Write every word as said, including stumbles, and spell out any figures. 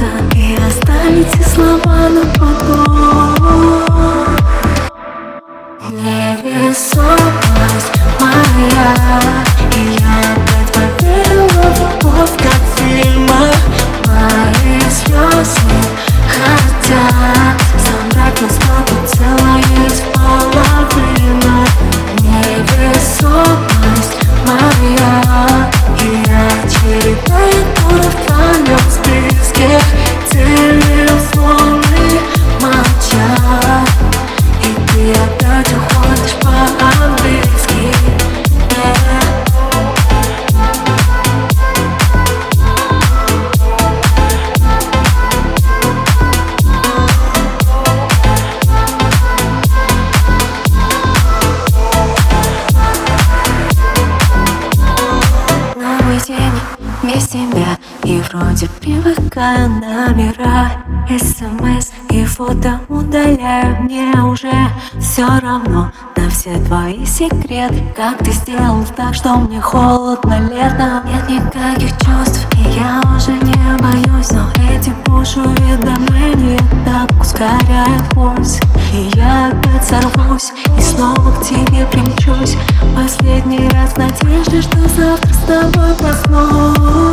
сердце, и останется слова на потом. Невесомость моя, и я опять поверила в любовь, как в фильмах. Мои слезы хотят собрать нас снова целость половину. Невесомость моя, и я чередой туров в твоем списке. Телефоны молчат, и ты опять уходишь по-английски. Новый день без тебя, и вроде привыкаю номера, смс и фото удаляю. Мне уже все равно на все твои секреты. Как ты сделал так, что мне холодно летом? Нет никаких чувств, и я уже не боюсь, но эти пуш-уведомления так ускоряют пульс. И я опять сорвусь и снова к тебе примчусь. Последний раз в надежде, что завтра с тобой проснусь.